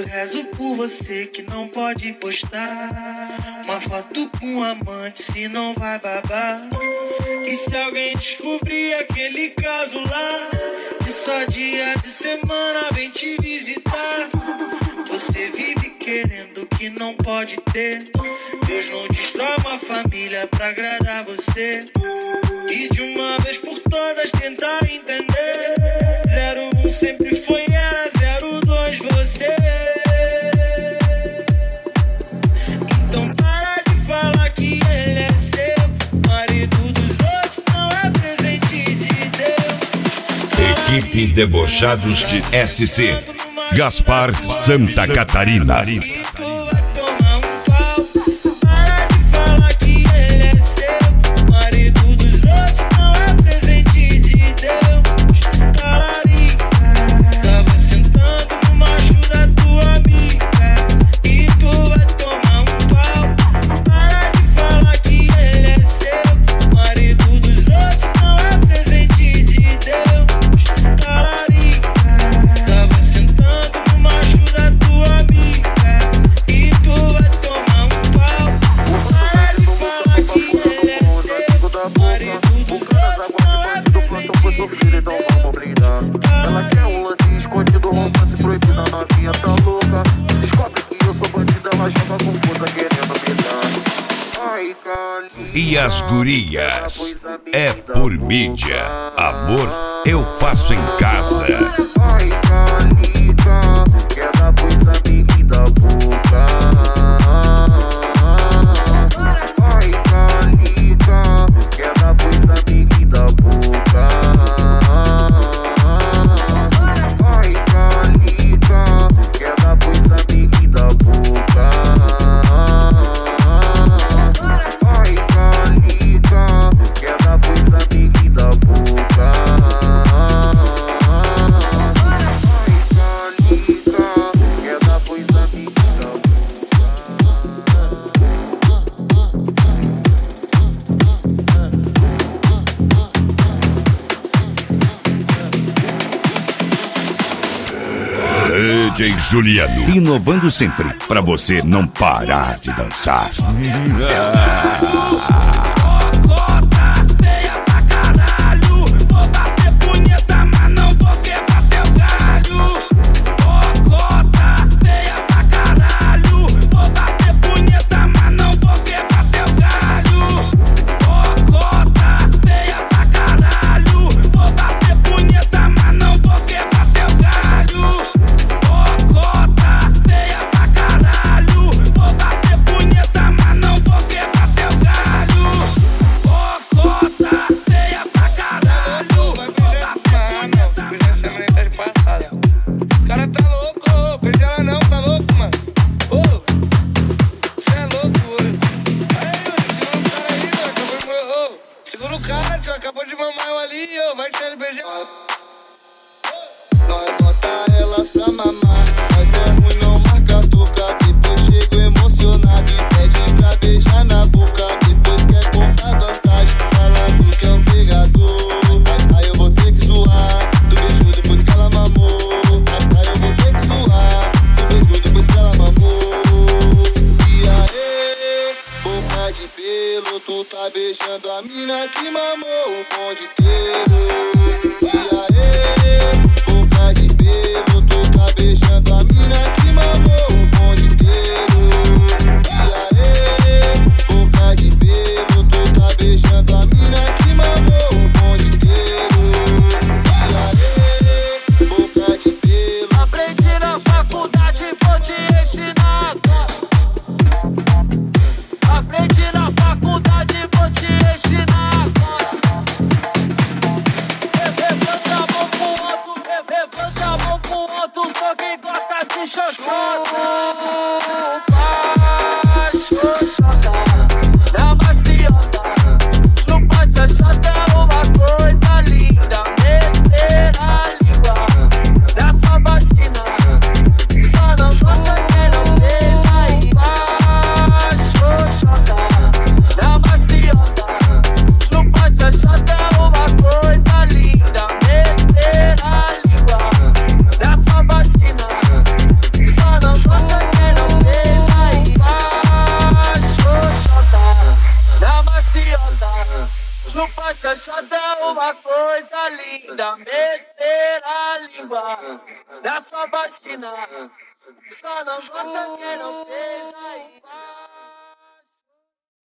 eu rezo por você que não pode postar uma foto com um amante, se não vai babar. E se alguém descobrir aquele caso lá, que só dia de semana vem te visitar. Você vive querendo o que não pode ter. Deus não destrói uma família pra agradar você. E de uma vez por todas tentar entender. 01 sempre foi ela, 02 você. Então para de falar que ele é seu. Marido dos outros não é presente de Deus. Equipe Debochados de SC Gaspar Santa Catarina. E as gurias, é por mídia. Amor, eu faço em casa. DJ Juliano, inovando sempre, pra você não parar de dançar. Acabou de mamar eu ali, vai deixar ele beijar. Nós bota elas pra mamar, mas é ruim não marca toca. Depois chego emocionado e pede pra beijar na boca. Depois quer contar vantagem, falando que é o pegador. Aí eu vou ter que zoar do beijo depois que ela mamou. Aí eu vou ter que zoar do beijo depois que ela mamou. E aí, boca de pelo, tu tá beijando a mina que mamou o bonde inteiro. Chupa chanchada é uma coisa linda. Meter a língua na sua vagina. Só não gosta quem não fez ainda.